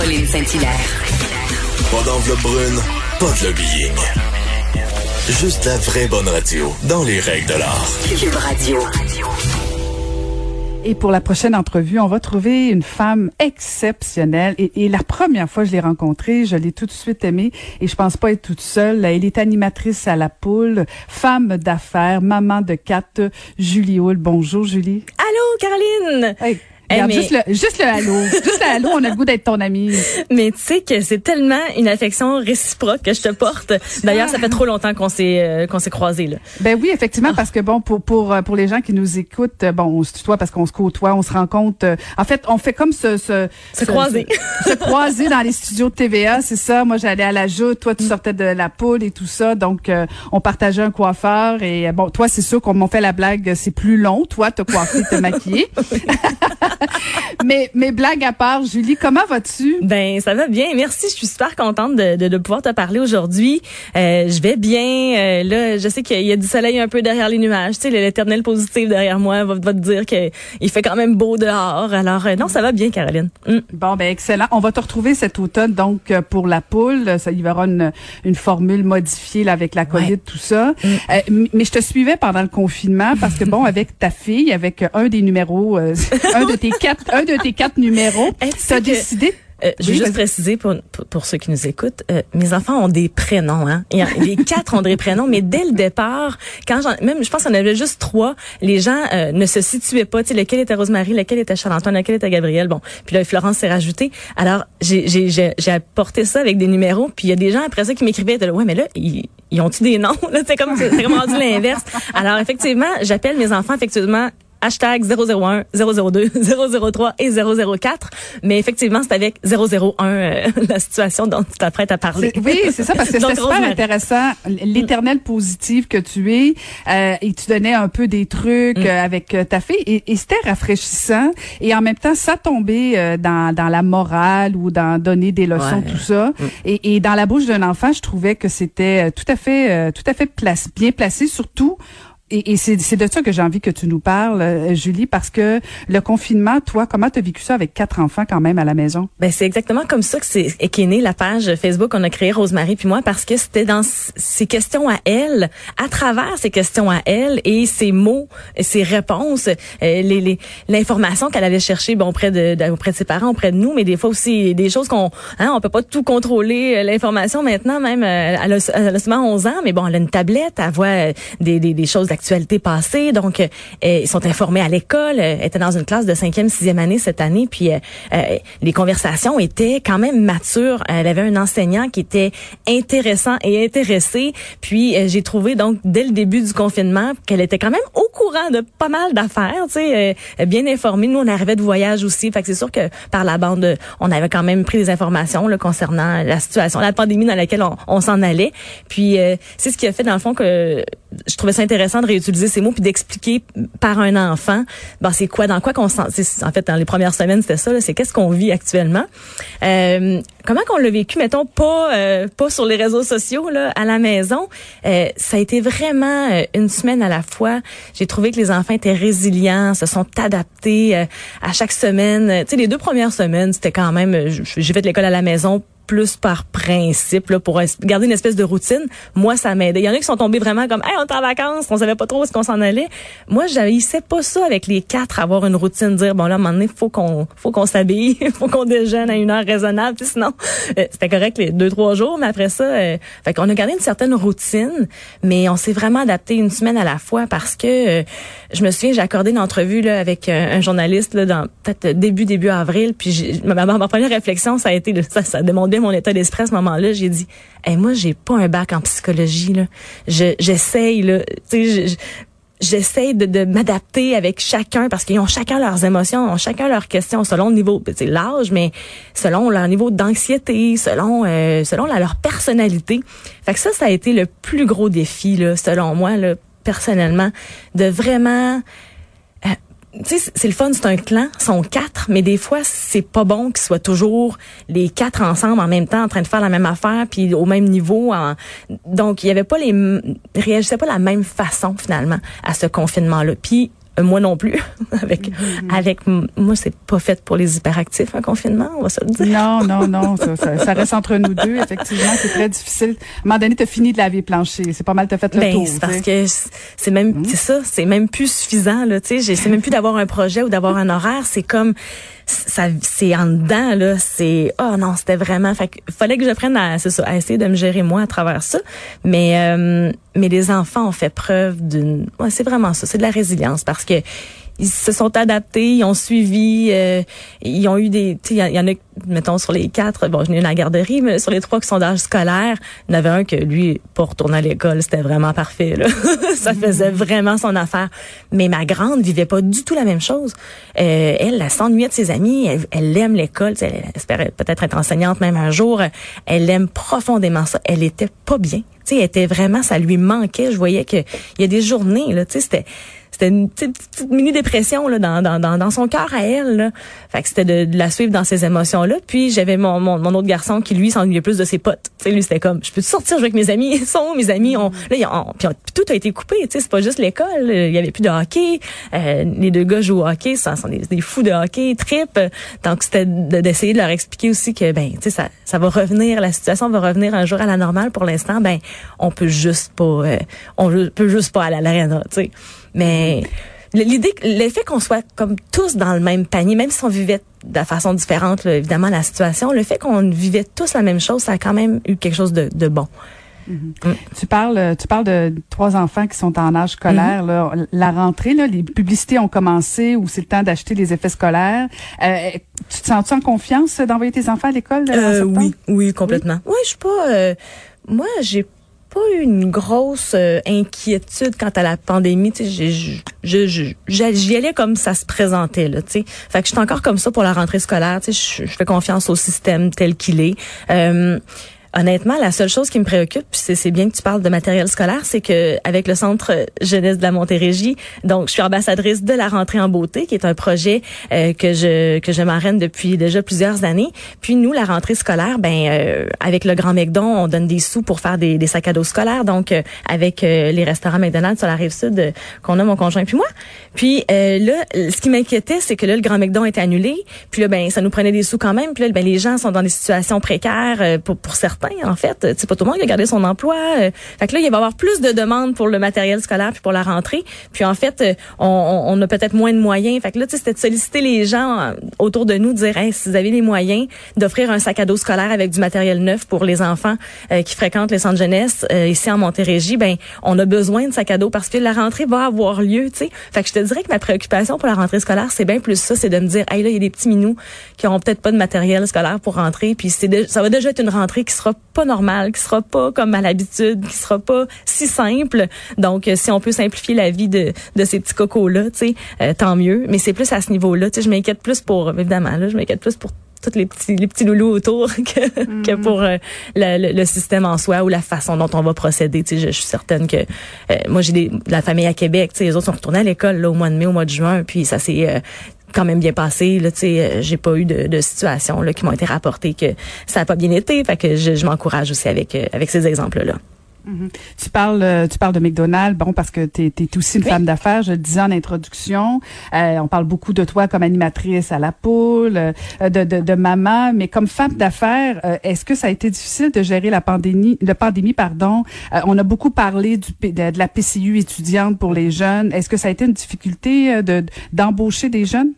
Caroline Saint-Hilaire. Pas d'enveloppe brune, pas de lobbying. Juste la vraie bonne radio, dans les règles de l'art. Cube Radio. Et pour la prochaine entrevue, on va trouver une femme exceptionnelle. Et la première fois que je l'ai rencontrée, je l'ai tout de suite aimée. Et je pense pas être toute seule. Elle est animatrice à La Poule, femme d'affaires, maman de 4, Julie Hull. Bonjour, Julie. Allô, Caroline! Hey. Regarde, juste le allô. Juste le allô, on a le goût d'être ton amie. Mais tu sais que c'est tellement une affection réciproque que je te porte. D'ailleurs, ça fait trop longtemps qu'on s'est croisés, là. Ben oui, effectivement, parce que bon, pour les gens qui nous écoutent, bon, on se tutoie parce qu'on se côtoie, on se rencontre. En fait, on fait comme se croiser. Se croiser dans les studios de TVA, c'est ça. Moi, j'allais à la Joute, toi, tu sortais de La Poule et tout ça. Donc, on partageait un coiffeur et bon, toi, c'est sûr qu'on m'a fait la blague, c'est plus long. Toi, t'as coiffé, t'as maquillé. mais blague à part, Julie, comment vas-tu? Ben, ça va bien. Merci. Je suis super contente de pouvoir te parler aujourd'hui. Je vais bien. Là, je sais qu'il y a du soleil un peu derrière les nuages. Tu sais, l'éternel positif derrière moi va te dire qu'il fait quand même beau dehors. Alors, non, ça va bien, Caroline. Bon, ben, excellent. On va te retrouver cet automne, donc, pour La Poule. Ça, il y aura une formule modifiée, là, avec la COVID, tout ça. Mais je te suivais pendant le confinement parce que, bon, avec ta fille, avec un des numéros, un de tes quatre numéros, tu as décidé... Je vais juste préciser pour ceux qui nous écoutent, mes enfants ont des prénoms, hein. Les 4 ont des prénoms, mais dès le départ, même je pense qu'on avait juste 3, les gens ne se situaient pas, tu sais, lequel était Rosemary, lequel était Charles-Antoine, lequel était Gabriel. Bon, puis là Florence s'est rajoutée. Alors j'ai apporté ça avec des numéros, puis il y a des gens après ça qui m'écrivaient, ouais, mais là ils ont-tu des noms là, c'est comme rendu l'inverse. Alors effectivement, j'appelle mes enfants effectivement hashtag 001, 002, 003 et 004. Mais effectivement, c'est avec 001 la situation dont tu t'apprêtes à parler. Oui, c'est ça, parce que c'était super intéressant. L'éternel positive que tu es, et tu donnais un peu des trucs avec ta fille, et c'était rafraîchissant. Et en même temps, ça tombait dans la morale ou dans donner des leçons, tout ça. Et dans la bouche d'un enfant, je trouvais que c'était tout à fait bien placé, surtout. Et c'est de ça que j'ai envie que tu nous parles, Julie, parce que le confinement, toi, comment t'as vécu ça avec 4 enfants quand même à la maison? Ben c'est exactement comme ça qu'est née la page Facebook qu'on a créée, Rosemary puis moi, parce que c'était dans ses questions à elle, à travers ses questions à elle et ses mots, ses réponses, l'information qu'elle allait chercher, bon, auprès de ses parents, auprès de nous, mais des fois aussi des choses on peut pas tout contrôler l'information maintenant, même elle a seulement 11 ans, mais bon, elle a une tablette, elle voit des choses d'actualité passée, donc ils sont informés à l'école, était dans une classe de 5e, 6e année cette année, puis les conversations étaient quand même matures. Elle avait un enseignant qui était intéressant et intéressé, puis j'ai trouvé donc dès le début du confinement qu'elle était quand même au courant de pas mal d'affaires, tu sais, bien informée. Nous, on arrivait de voyage aussi, fait que c'est sûr que par la bande, on avait quand même pris des informations là, concernant la situation, la pandémie dans laquelle on s'en allait. Puis c'est ce qui a fait dans le fond que je trouvais ça intéressant de réutiliser ces mots puis d'expliquer par un enfant, ben c'est quoi, dans quoi qu'on sent. En fait, dans les premières semaines, c'était ça, là, c'est qu'est-ce qu'on vit actuellement. Comment qu'on l'a vécu, mettons, pas sur les réseaux sociaux, là, à la maison. Ça a été vraiment une semaine à la fois. J'ai trouvé que les enfants étaient résilients, se sont adaptés à chaque semaine. Tu sais, les 2 premières semaines, c'était quand même, j'ai fait l'école à la maison plus par principe, là, pour garder une espèce de routine. Moi, ça m'aidait. Il y en a qui sont tombés vraiment comme, hey, on est en vacances, on savait pas trop où est-ce qu'on s'en allait. Moi, j'haïssais pas ça avec les 4, avoir une routine, dire, bon, là, à un moment donné, faut qu'on s'habille, faut qu'on déjeune à une heure raisonnable, puis sinon, c'était correct les 2-3 jours, mais après ça, fait qu'on a gardé une certaine routine, mais on s'est vraiment adapté une semaine à la fois parce que, je me souviens, j'ai accordé une entrevue, là, avec un journaliste, là, dans peut-être début avril, puis ma première réflexion, ça a été, ça demandait mon état d'esprit à ce moment-là. J'ai dit, hey, moi, j'ai pas un bac en psychologie, là. J'essaye, là, tu sais, j'essaie de m'adapter avec chacun parce qu'ils ont chacun leurs émotions, ont chacun leurs questions selon le niveau, tu sais, l'âge, mais selon leur niveau d'anxiété, selon leur personnalité. Fait que ça a été le plus gros défi, là, selon moi, là, personnellement, de vraiment... tu sais, c'est le fun, c'est un clan, ils sont 4, mais des fois, c'est pas bon qu'ils soient toujours les 4 ensemble en même temps, en train de faire la même affaire, puis au même niveau. Donc, il y avait pas réagissaient pas de la même façon, finalement, à ce confinement-là. Puis, moi non plus. avec moi, c'est pas fait pour les hyperactifs, un confinement, on va se le dire. Non, ça reste entre nous deux. Effectivement, c'est très difficile. À un moment donné, t'as fini de laver le plancher. C'est pas mal, t'as fait le tour. C'est parce que c'est même, c'est ça, c'est même plus suffisant, là, tu sais. C'est même plus d'avoir un projet ou d'avoir un horaire. C'est comme, ça, c'est en dedans, là. C'est, oh non, c'était vraiment, fait que fallait que j'apprenne à essayer de me gérer moi à travers ça. Mais les enfants ont fait preuve c'est vraiment ça. C'est de la résilience parce que ils se sont adaptés, ils ont suivi, ils ont eu il y en a, mettons, sur les 4, bon, je n'ai eu la garderie, mais sur les 3 qui sont d'âge scolaire, il y en avait un que lui, pour retourner à l'école, c'était vraiment parfait, là. Ça faisait vraiment son affaire. Mais ma grande vivait pas du tout la même chose. Elle s'ennuyait de ses amis, elle aime l'école, elle espérait peut-être être enseignante même un jour, elle aime profondément ça. Elle était pas bien. Tu sais, elle était vraiment, ça lui manquait. Je voyais que il y a des journées, là, tu sais, c'était une petite mini dépression là dans son cœur à elle là. Fait que c'était de la suivre dans ses émotions là. Puis j'avais mon autre garçon qui lui s'ennuyait plus de ses potes. Tu sais, lui c'était comme je peux sortir jouer avec mes amis, ils sont mes amis, puis tout a été coupé, tu sais, c'est pas juste l'école, il y avait plus de hockey, les 2 gars jouent au hockey, ça sont des fous de hockey, trip. Donc c'était d'essayer de leur expliquer aussi que tu sais ça va revenir, la situation va revenir un jour à la normale. Pour l'instant, on peut juste pas aller à l'aréna, tu sais. Mais l'effet qu'on soit comme tous dans le même panier, même si on vivait de façon différente, là, évidemment, la situation, le fait qu'on vivait tous la même chose, ça a quand même eu quelque chose de bon. Mm-hmm. Tu parles de 3 enfants qui sont en âge scolaire. Là. La rentrée, là, les publicités ont commencé où c'est le temps d'acheter les effets scolaires. Tu te sens-tu en confiance d'envoyer tes enfants à l'école en septembre? Oui, complètement. Oui, je suis pas... moi, j'ai pas eu une grosse inquiétude quant à la pandémie. Tu sais, j'y allais comme ça se présentait là. Tu sais, fait que je suis encore comme ça pour la rentrée scolaire. Tu sais, je fais confiance au système tel qu'il est. Honnêtement, la seule chose qui me préoccupe, puis c'est bien que tu parles de matériel scolaire, c'est que avec le Centre jeunesse de la Montérégie, donc je suis ambassadrice de la rentrée en beauté, qui est un projet que je marraine depuis déjà plusieurs années. Puis nous, la rentrée scolaire, avec le Grand McDon, on donne des sous pour faire des sacs à dos scolaires. Donc avec les restaurants McDonald's sur la Rive-Sud qu'on a mon conjoint puis moi. Puis là, ce qui m'inquiétait, c'est que là le Grand McDon était annulé. Puis là, ça nous prenait des sous quand même. Puis là, les gens sont dans des situations précaires pour certains. En fait, c'est pas tout le monde qui a gardé son emploi. Fait que là, il va y avoir plus de demandes pour le matériel scolaire puis pour la rentrée. Puis en fait, on a peut-être moins de moyens. Fait que là, c'était de solliciter les gens autour de nous, de dire, hey, si vous avez les moyens d'offrir un sac à dos scolaire avec du matériel neuf pour les enfants qui fréquentent les centres jeunesse ici en Montérégie, on a besoin de sac à dos parce que la rentrée va avoir lieu, tu sais. Fait que je te dirais que ma préoccupation pour la rentrée scolaire, c'est bien plus ça, c'est de me dire, hey, là, il y a des petits minous qui auront peut-être pas de matériel scolaire pour rentrer, puis ça va déjà être une rentrée qui sera pas normale, qui sera pas comme à l'habitude, qui sera pas si simple. Donc, si on peut simplifier la vie de ces petits cocos-là, tu sais, tant mieux. Mais c'est plus à ce niveau-là, tu sais, je m'inquiète plus pour, évidemment, là, je m'inquiète plus pour tous les petits loulous autour que pour le système en soi ou la façon dont on va procéder. Tu sais, je suis certaine que moi, j'ai la famille à Québec, tu sais, les autres sont retournés à l'école là, au mois de mai, au mois de juin, puis ça s'est quand même bien passé là, tu sais, j'ai pas eu de situations là qui m'ont été rapportées que ça a pas bien été, fait que je m'encourage aussi avec ces exemples là. Mm-hmm. Tu parles de McDonald's, parce que t'es aussi une femme d'affaires, je le disais en introduction. On parle beaucoup de toi comme animatrice à la poule, de maman, mais comme femme d'affaires, est-ce que ça a été difficile de gérer la pandémie, on a beaucoup parlé de la PCU étudiante pour les jeunes. Est-ce que ça a été une difficulté d'embaucher des jeunes?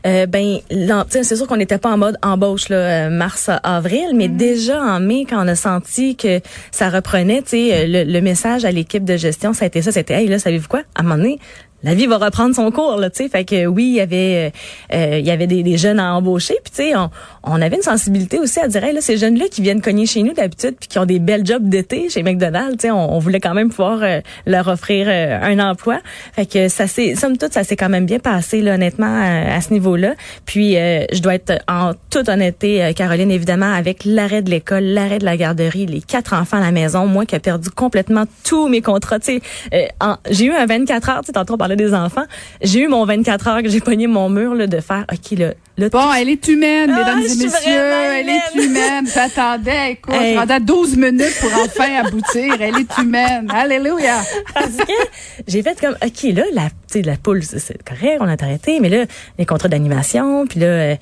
C'est sûr qu'on n'était pas en mode embauche là, mars-avril, mais déjà en mai, quand on a senti que ça reprenait, tu sais, le message à l'équipe de gestion, ça a été ça, c'était hey là, savez-vous quoi, à un moment donné, la vie va reprendre son cours là, tu sais, fait que oui, il y avait des jeunes à embaucher, puis tu sais, on avait une sensibilité aussi à dire hey, là ces jeunes là qui viennent cogner chez nous d'habitude puis qui ont des belles jobs d'été chez McDonald's, tu sais, on voulait quand même pouvoir leur offrir un emploi. Fait que somme toute ça s'est quand même bien passé là, honnêtement à ce niveau-là. Puis je dois être en toute honnêteté, Caroline, évidemment, avec l'arrêt de l'école, l'arrêt de la garderie, les 4 enfants à la maison, moi qui ai perdu complètement tous mes contrats, tu sais, j'ai eu un 24 heures, tu sais, tantôt on parlait des enfants, j'ai eu mon 24 heures que j'ai pogné mon mur là de faire OK là, Là, bon, elle est humaine, mesdames et messieurs. Elle humaine. est humaine. J'attendais, écoute, pendant 12 minutes pour enfin aboutir. Elle est humaine. Alléluia. Parce que j'ai fait comme, OK, là, la poule, c'est correct, on a arrêté, mais là, les contrats d'animation, puis là,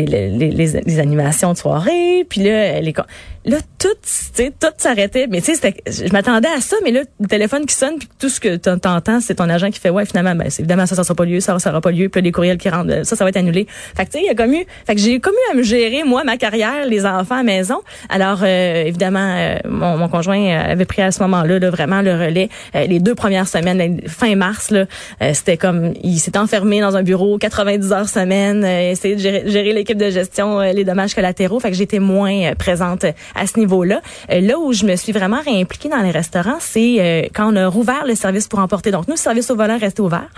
les animations de soirée, puis là, tout s'arrêtait. Mais tu sais, je m'attendais à ça, mais là, le téléphone qui sonne, puis tout ce que t'entends, c'est ton agent qui fait, ouais, finalement, ben, évidemment, ça sera pas lieu, ça sera pas lieu, puis là, les courriels qui rentrent, ça va être annulé. Fait que tu sais, j'ai comme eu à me gérer, moi, ma carrière, les enfants à maison. Alors, évidemment, mon conjoint avait pris à ce moment-là, là, vraiment le relais. Les 2 premières semaines, fin mars, là, c'était comme, il s'est enfermé dans un bureau 90 heures semaine, essayer de gérer l'équipe de gestion, les dommages collatéraux. Fait que j'étais moins présente à ce niveau-là. Là où je me suis vraiment réimpliquée dans les restaurants, c'est quand on a rouvert le service pour emporter. Donc, nous, le service au volant restait ouvert.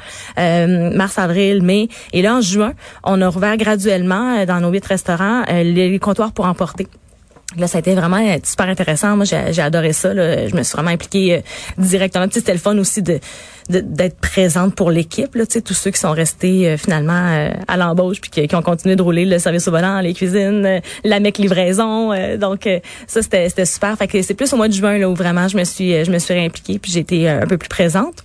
Mars, avril, mai. Et là, en juin, on a rouvert graduellement dans nos 8 restaurants les comptoirs pour emporter. Là, ça a été vraiment super intéressant. Moi, j'ai adoré ça. Là. Je me suis vraiment impliquée directement. Tu sais, c'était le fun aussi d'être présente pour l'équipe. Là, tu sais, tous ceux qui sont restés finalement à l'embauche puis qui ont continué de rouler le service au volant, les cuisines, la mec livraison. Donc ça, c'était super. Fait que c'est plus au mois de juin là où vraiment je me suis réimpliquée puis j'ai été un peu plus présente.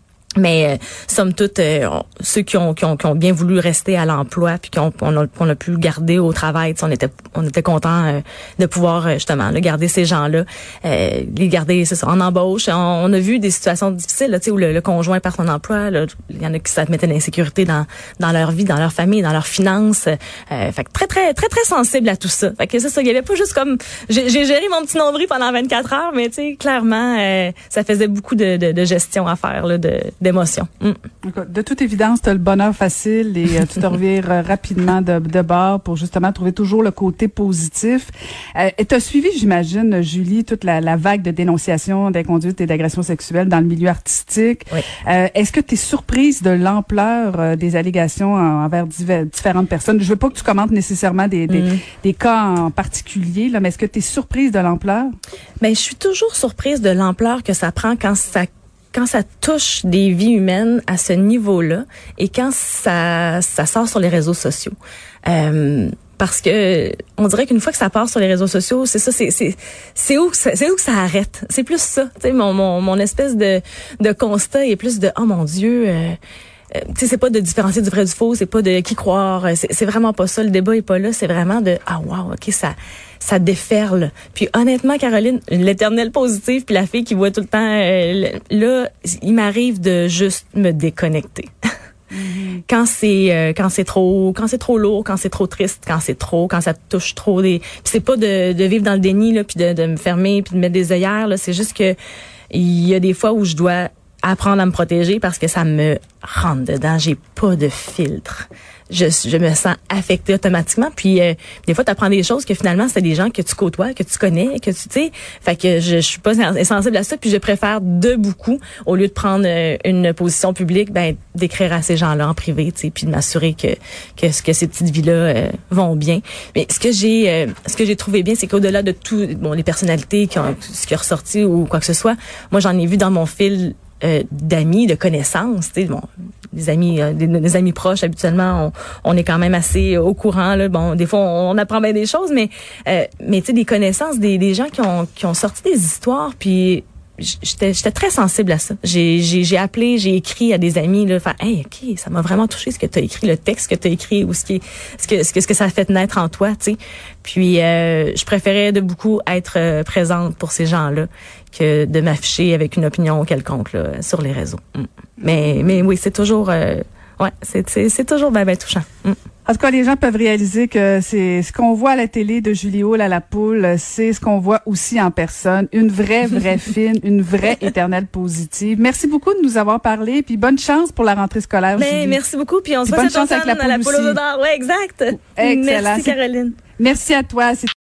Mais somme toute, ceux qui ont bien voulu rester à l'emploi puis qu'on a pu garder au travail, on était contents de pouvoir justement garder ces gens-là, les garder c'est ça, en embauche. On a vu des situations difficiles là, où le conjoint perd son emploi, il y en a qui ça mettait l'insécurité dans leur vie, dans leur famille, dans leurs finances. Fait que très très très très sensible à tout ça. Fait que c'est ça, il y avait pas juste comme j'ai géré mon petit nombril pendant 24 heures, mais tu sais clairement ça faisait beaucoup de gestion à faire là, d'émotions. De toute évidence, tu as le bonheur facile et tu te revires rapidement de bord pour justement trouver toujours le côté positif. Et tu as suivi, j'imagine, Julie, toute la vague de dénonciations d'inconduite et d'agressions sexuelles dans le milieu artistique. Oui. Est-ce que tu es surprise de l'ampleur des allégations envers différentes personnes? Je veux pas que tu commentes nécessairement des cas en particulier, là, mais est-ce que tu es surprise de l'ampleur? Ben, je suis toujours surprise de l'ampleur que ça prend quand ça touche des vies humaines à ce niveau-là et quand ça sort sur les réseaux sociaux. Parce que on dirait qu'une fois que ça part sur les réseaux sociaux, c'est ça, c'est où que ça arrête. C'est plus ça. Tu sais, mon espèce de constat est plus de oh mon Dieu. Tu sais, c'est pas de différencier du vrai du faux, c'est pas de qui croire, c'est vraiment pas ça. Le débat est pas là, c'est vraiment de ah wow, ok, ça déferle. Puis honnêtement, Caroline, l'éternelle positive, puis la fille qui voit tout le temps, là, il m'arrive de juste me déconnecter. Quand c'est trop lourd, quand c'est trop triste, quand ça te touche trop puis c'est pas de vivre dans le déni là, puis de me fermer puis de mettre des œillères là, c'est juste que il y a des fois où je dois apprendre à me protéger parce que ça me rentre dedans, j'ai pas de filtre. Je me sens affectée automatiquement. Puis des fois, tu apprends des choses que finalement, c'est des gens que tu côtoies, que tu connais, que tu sais. Fait que je suis pas sensible à ça. Puis je préfère de beaucoup, au lieu de prendre une position publique, ben d'écrire à ces gens-là en privé, tu sais, puis de m'assurer que ces petites vies-là vont bien. Mais ce que j'ai trouvé bien, c'est qu'au-delà de tout, les personnalités ce qui est ressorti ou quoi que ce soit, moi j'en ai vu dans mon fil d'amis, de connaissances, tu sais, des amis proches habituellement, on est quand même assez au courant là. Bon, des fois on apprend bien des choses, mais tu sais des connaissances, des gens qui ont sorti des histoires, puis j'étais très sensible à ça. J'ai appelé, j'ai écrit à des amis là, faire hey, OK, ça m'a vraiment touché ce que tu as écrit, le texte que tu as écrit ou ce que ça a fait naître en toi, tu sais. Puis je préférais de beaucoup être présente pour ces gens-là que de m'afficher avec une opinion quelconque là, sur les réseaux. Mais oui, c'est toujours c'est toujours bien touchant. En tout cas, les gens peuvent réaliser que c'est ce qu'on voit à la télé de Julie Hull à la poule, c'est ce qu'on voit aussi en personne. Une vraie fine, une vraie éternelle positive. Merci beaucoup de nous avoir parlé, puis bonne chance pour la rentrée scolaire, Julie. Merci beaucoup, puis on se voit cette automne à la poule aux odeurs. Ouais, exact. Excellent. Merci, Caroline. Merci à toi.